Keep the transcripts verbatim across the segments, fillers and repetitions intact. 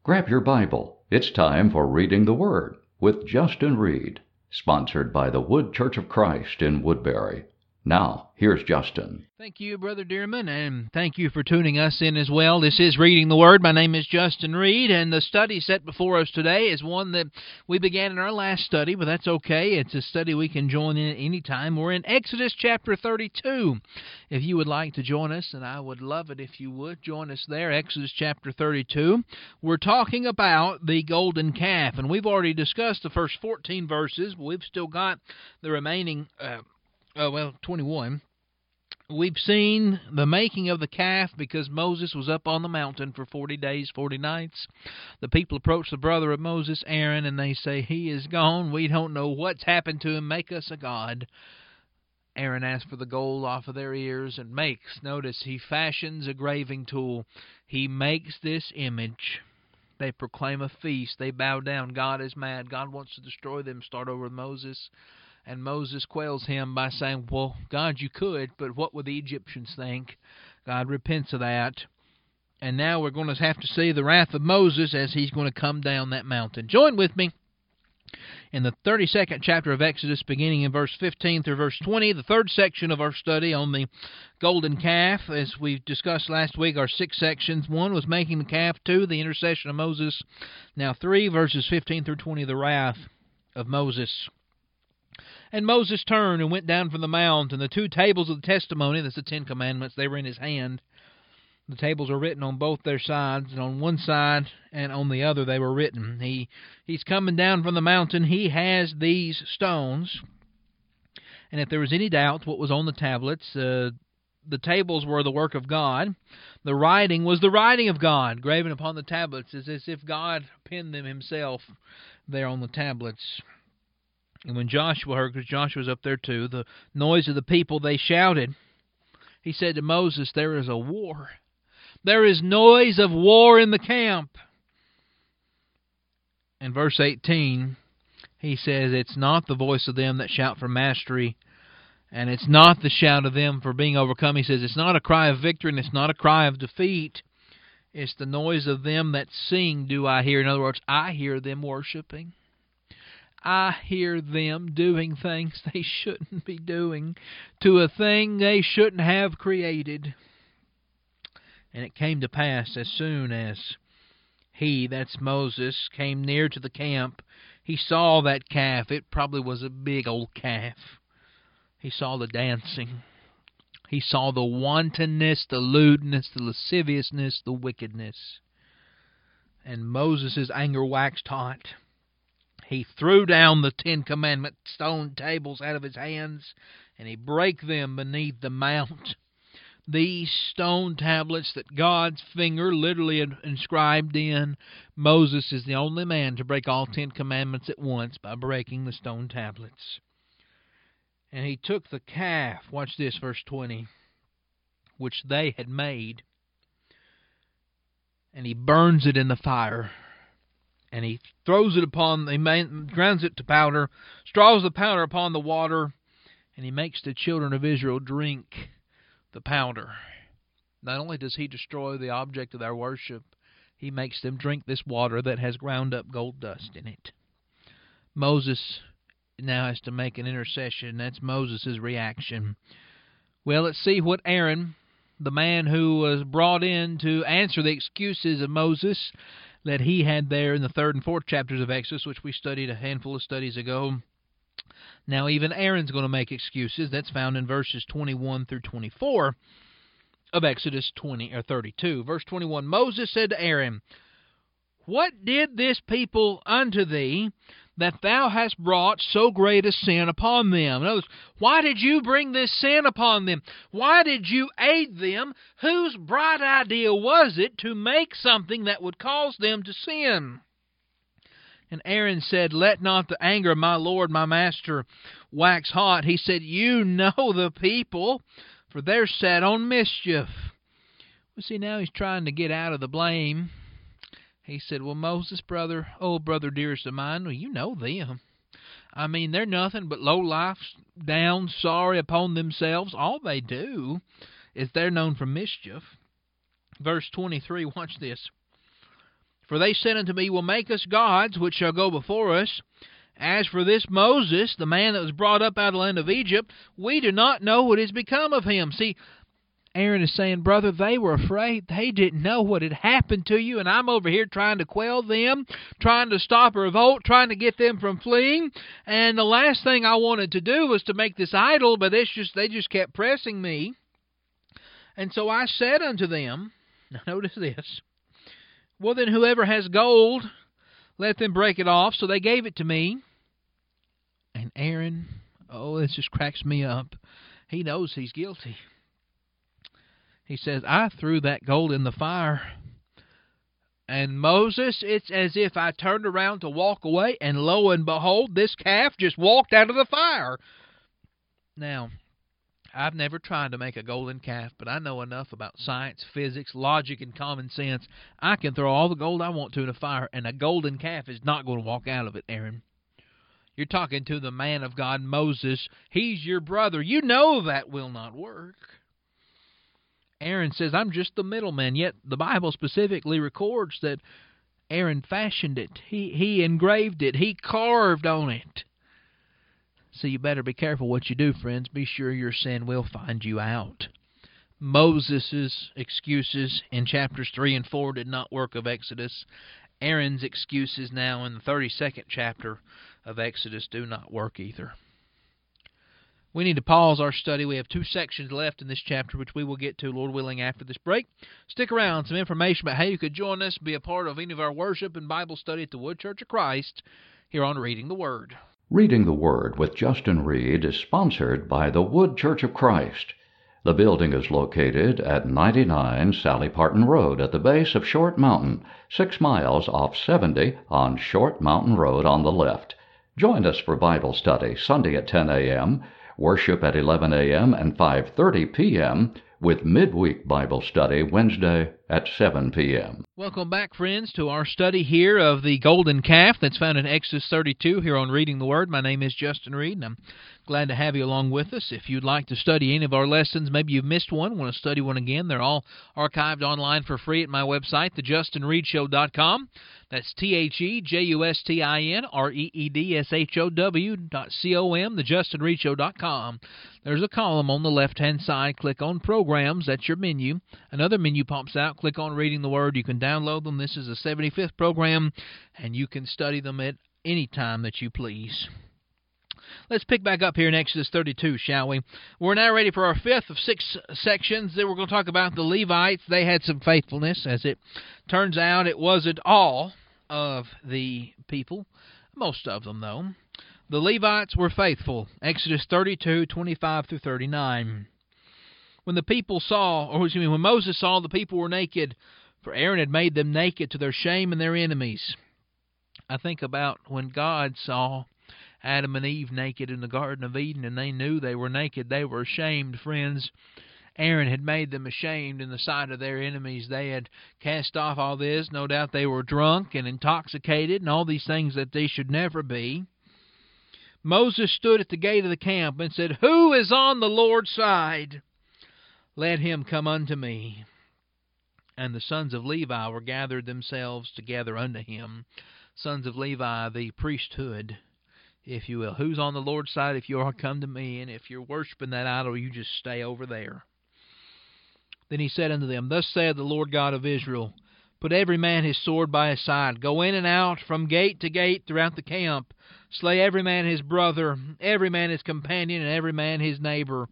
Grab your Bible. It's time for Reading the Word with Justin Reed, sponsored by the Wood Church of Christ in Woodbury. Now, here's Justin. Thank you, Brother Dearman, and thank you for tuning us in as well. This is Reading the Word. My name is Justin Reed, and the study set before us today is one that we began in our last study, but that's okay. It's a study we can join in at any time. We're in Exodus chapter thirty-two. If you would like to join us, and I would love it if you would, join us there, Exodus chapter thirty-two. We're talking about the golden calf, and we've already discussed the first fourteen verses, but we've still got the remaining, uh, uh, well, twenty-one. We've seen the making of the calf because Moses was up on the mountain for forty days, forty nights. The people approach the brother of Moses, Aaron, and they say, "He is gone. We don't know what's happened to him. Make us a god." Aaron asks for the gold off of their ears and makes, notice, he fashions a graving tool. He makes this image. They proclaim a feast. They bow down. God is mad. God wants to destroy them. Start over with Moses. And Moses quells him by saying, well, God, you could, but what would the Egyptians think? God repents of that. And now we're going to have to see the wrath of Moses as he's going to come down that mountain. Join with me in the thirty-second chapter of Exodus, beginning in verse fifteen through verse twenty, the third section of our study on the golden calf. As we discussed last week, our six sections. One was making the calf. Two, the intercession of Moses. Now three, verses fifteen through twenty, the wrath of Moses. And Moses turned and went down from the mount, and the two tables of the testimony, that's the Ten Commandments, they were in his hand. The tables are written on both their sides, and on one side and on the other they were written. He He's coming down from the mountain. He has these stones. And if there was any doubt what was on the tablets, uh, the tables were the work of God. The writing was the writing of God, graven upon the tablets, as if God penned them himself there on the tablets. And when Joshua heard, because Joshua was up there too, the noise of the people, they shouted. He said to Moses, there is a war. There is noise of war in the camp. In verse eighteen, he says, it's not the voice of them that shout for mastery, and it's not the shout of them for being overcome. He says, it's not a cry of victory, and it's not a cry of defeat. It's the noise of them that sing do I hear. In other words, I hear them worshiping. I hear them doing things they shouldn't be doing to a thing they shouldn't have created. And it came to pass as soon as he, that's Moses, came near to the camp, he saw that calf. It probably was a big old calf. He saw the dancing. He saw the wantonness, the lewdness, the lasciviousness, the wickedness. And Moses' anger waxed hot. He threw down the Ten Commandment stone tables out of his hands, and he brake them beneath the mount. These stone tablets that God's finger literally inscribed in, Moses is the only man to break all Ten Commandments at once by breaking the stone tablets. And he took the calf, watch this, verse twenty, which they had made, and he burns it in the fire. And he throws it upon, he grounds it to powder, straws the powder upon the water, and he makes the children of Israel drink the powder. Not only does he destroy the object of their worship, he makes them drink this water that has ground up gold dust in it. Moses now has to make an intercession. That's Moses' reaction. Well, let's see what Aaron, the man who was brought in to answer the excuses of Moses, that he had there in the third and fourth chapters of Exodus, which we studied a handful of studies ago. Now even Aaron's going to make excuses. That's found in verses twenty-one through twenty-four of Exodus twenty or thirty-two. Verse twenty-one, Moses said to Aaron, what did this people unto thee, that thou hast brought so great a sin upon them? In other words, why did you bring this sin upon them? Why did you aid them? Whose bright idea was it to make something that would cause them to sin? And Aaron said, let not the anger of my Lord, my master, wax hot. He said, you know the people, for they're set on mischief. Well, see, now he's trying to get out of the blame. He said, well, Moses, brother, oh, brother dearest of mine, well, you know them. I mean, they're nothing but low-life, down, sorry upon themselves. All they do is they're known for mischief. Verse twenty-three, watch this. For they said unto me, We'll make us gods, which shall go before us. As for this Moses, the man that was brought up out of the land of Egypt, we do not know what is become of him. See, Aaron is saying, brother, they were afraid. They didn't know what had happened to you, and I'm over here trying to quell them, trying to stop a revolt, trying to get them from fleeing. And the last thing I wanted to do was to make this idol, but it's just they just kept pressing me. And so I said unto them, now notice this, well then whoever has gold, let them break it off. So they gave it to me. And Aaron, oh, this just cracks me up. He knows he's guilty. He says, I threw that gold in the fire. And Moses, it's as if I turned around to walk away, and lo and behold, this calf just walked out of the fire. Now, I've never tried to make a golden calf, but I know enough about science, physics, logic, and common sense. I can throw all the gold I want to in a fire, and a golden calf is not going to walk out of it, Aaron. You're talking to the man of God, Moses. He's your brother. You know that will not work. Aaron says, I'm just the middleman, yet the Bible specifically records that Aaron fashioned it. He, he engraved it. He carved on it. So you better be careful what you do, friends. Be sure your sin will find you out. Moses' excuses in chapters three and four did not work of Exodus. Aaron's excuses now in the thirty-second chapter of Exodus do not work either. We need to pause our study. We have two sections left in this chapter, which we will get to, Lord willing, after this break. Stick around. Some information about how you could join us, be a part of any of our worship and Bible study at the Wood Church of Christ here on Reading the Word. Reading the Word with Justin Reed is sponsored by the Wood Church of Christ. The building is located at ninety-nine Sally Parton Road at the base of Short Mountain, six miles off seventy on Short Mountain Road on the left. Join us for Bible study Sunday at ten a.m., worship at eleven a.m. and five thirty p.m., with midweek Bible study Wednesday at seven p.m. Welcome back, friends, to our study here of the golden calf that's found in Exodus thirty-two here on Reading the Word. My name is Justin Reed, and I'm glad to have you along with us. If you'd like to study any of our lessons, maybe you've missed one, want to study one again, they're all archived online for free at my website, the justin reed show dot com. That's T H E J U S T I N R E E D S H O W dot C O M, the justin reed show dot com. There's a column on the left-hand side. Click on Programs. That's your menu. Another menu pops out. Click on Reading the Word. You can download them. This is the seventy-fifth program, and you can study them at any time that you please. Let's pick back up here in Exodus thirty-two, shall we? We're now ready for our fifth of six sections. Then we're going to talk about the Levites. They had some faithfulness. As it turns out, it wasn't all of the people. Most of them, though. The Levites were faithful. Exodus thirty-two, twenty-five through thirty-nine. When the people saw, or excuse me, when Moses saw the people were naked, for Aaron had made them naked to their shame and their enemies. I think about when God saw Adam and Eve naked in the Garden of Eden, and they knew they were naked. They were ashamed, friends. Aaron had made them ashamed in the sight of their enemies. They had cast off all this. No doubt they were drunk and intoxicated and all these things that they should never be. Moses stood at the gate of the camp and said, Who is on the Lord's side? Let him come unto me. And the sons of Levi were gathered themselves together unto him. Sons of Levi, the priesthood, if you will. Who's on the Lord's side? If you are, come to me. And if you're worshiping that idol, you just stay over there. Then he said unto them, Thus saith the Lord God of Israel, Put every man his sword by his side. Go in and out from gate to gate throughout the camp. Slay every man his brother, every man his companion, and every man his neighbor.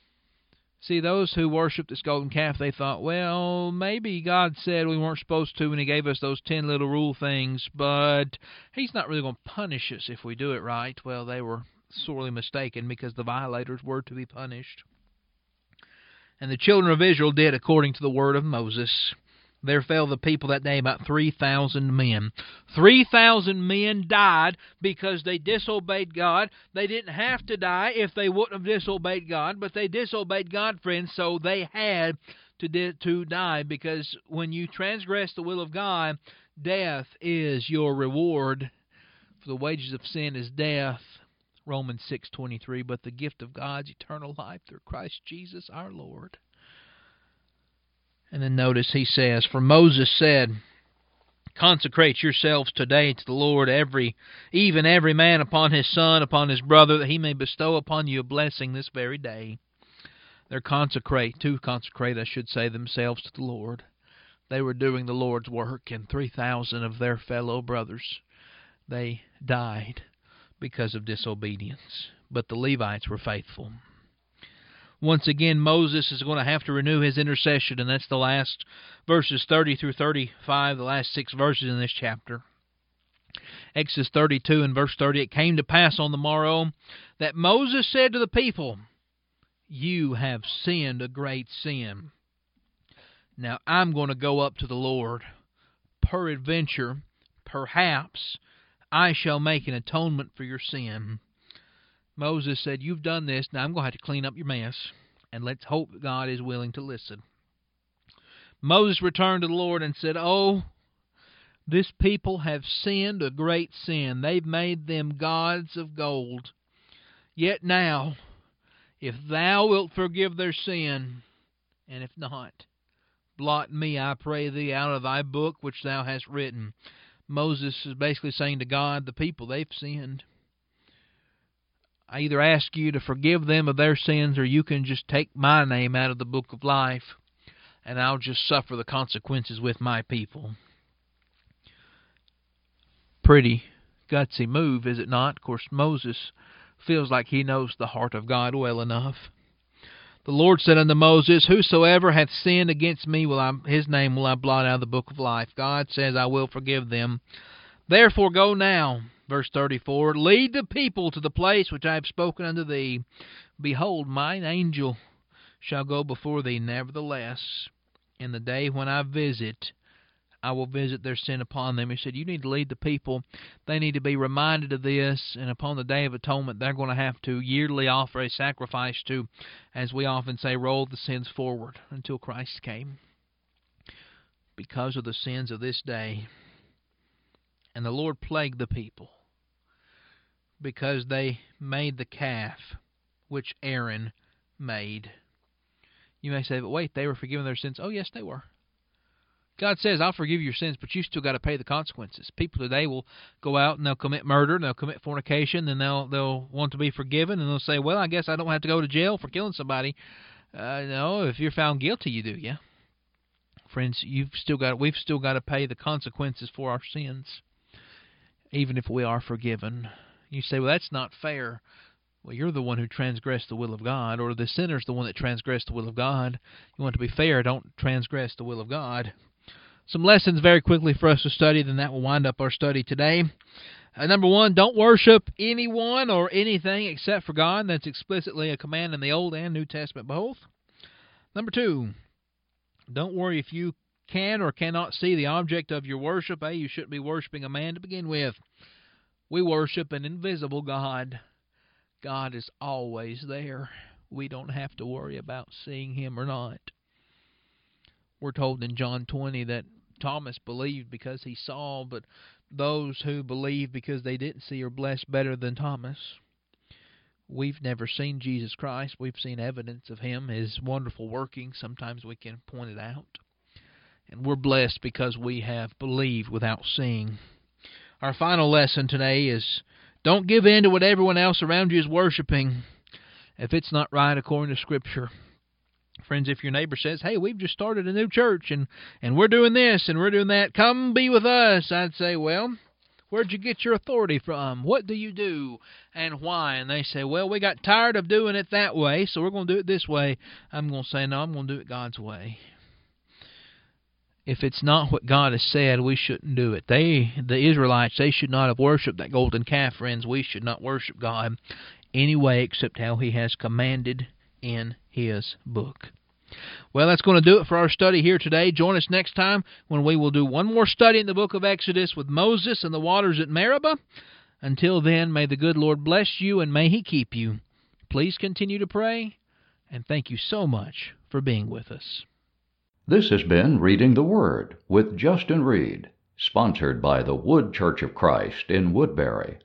See, those who worshiped this golden calf, they thought, well, maybe God said we weren't supposed to when he gave us those ten little rule things, but he's not really going to punish us if we do it right. Well, they were sorely mistaken, because the violators were to be punished. And the children of Israel did according to the word of Moses. There fell the people that day about three thousand men. three thousand men died because they disobeyed God. They didn't have to die if they wouldn't have disobeyed God, but they disobeyed God, friends, so they had to, di- to die, because when you transgress the will of God, death is your reward. For the wages of sin is death. Romans six twenty-three, but the gift of God's eternal life through Christ Jesus our Lord. And then notice he says, For Moses said, Consecrate yourselves today to the Lord, every, even every man upon his son, upon his brother, that he may bestow upon you a blessing this very day. They're consecrate, to consecrate, I should say, themselves to the Lord. They were doing the Lord's work, and three thousand of their fellow brothers, they died because of disobedience. But the Levites were faithful. Once again, Moses is going to have to renew his intercession, and that's the last verses thirty through thirty-five, the last six verses in this chapter. Exodus thirty-two and verse thirty, it came to pass on the morrow that Moses said to the people, you have sinned a great sin. Now I'm going to go up to the Lord. Peradventure, perhaps, I shall make an atonement for your sin. Moses said, you've done this, now I'm going to have to clean up your mess, and let's hope that God is willing to listen. Moses returned to the Lord and said, oh, this people have sinned a great sin. They've made them gods of gold. Yet now, if thou wilt forgive their sin, and if not, blot me, I pray thee, out of thy book which thou hast written. Moses is basically saying to God, the people, they've sinned. I either ask you to forgive them of their sins, or you can just take my name out of the book of life, and I'll just suffer the consequences with my people. Pretty gutsy move, is it not? Of course, Moses feels like he knows the heart of God well enough. The Lord said unto Moses, whosoever hath sinned against me, will I, his name will I blot out of the book of life. God says, I will forgive them. Therefore go now, verse thirty-four, lead the people to the place which I have spoken unto thee. Behold, mine angel shall go before thee. Nevertheless, in the day when I visit, I will visit their sin upon them. He said, you need to lead the people. They need to be reminded of this, and upon the Day of Atonement, they're going to have to yearly offer a sacrifice to, as we often say, roll the sins forward until Christ came, because of the sins of this day. And the Lord plagued the people because they made the calf which Aaron made. You may say, but wait, they were forgiven their sins. Oh, yes, they were. God says, I'll forgive your sins, but you still got to pay the consequences. People today will go out and they'll commit murder, and they'll commit fornication, and they'll they'll want to be forgiven, and they'll say, well, I guess I don't have to go to jail for killing somebody. Uh, no, if you're found guilty, you do, yeah. Friends, you've still got we've still got to pay the consequences for our sins, even if we are forgiven. You say, well, that's not fair. Well, you're the one who transgressed the will of God, or the sinner's the one that transgressed the will of God. You want to be fair, don't transgress the will of God. Some lessons very quickly for us to study, then that will wind up our study today. Uh, number one, don't worship anyone or anything except for God. That's explicitly a command in the Old and New Testament both. Number two, don't worry if you can or cannot see the object of your worship. Hey, you shouldn't be worshiping a man to begin with. We worship an invisible God. God is always there. We don't have to worry about seeing Him or not. We're told in John twenty that Thomas believed because he saw, but those who believe because they didn't see are blessed better than Thomas. We've never seen Jesus Christ. We've seen evidence of Him, His wonderful working. Sometimes we can point it out. And we're blessed because we have believed without seeing. Our final lesson today is, don't give in to what everyone else around you is worshiping if it's not right according to Scripture. Friends, if your neighbor says, hey, we've just started a new church, and, and we're doing this, and we're doing that, come be with us, I'd say, well, where'd you get your authority from? What do you do, and why? And they say, well, we got tired of doing it that way, so we're going to do it this way. I'm going to say, no, I'm going to do it God's way. If it's not what God has said, we shouldn't do it. They, the Israelites, they should not have worshipped that golden calf, friends. We should not worship God any way except how He has commanded in His book. Well, that's going to do it for our study here today. Join us next time when we will do one more study in the book of Exodus with Moses and the waters at Meribah. Until then, may the good Lord bless you and may He keep you. Please continue to pray, and thank you so much for being with us. This has been Reading the Word with Justin Reed, sponsored by the Wood Church of Christ in Woodbury.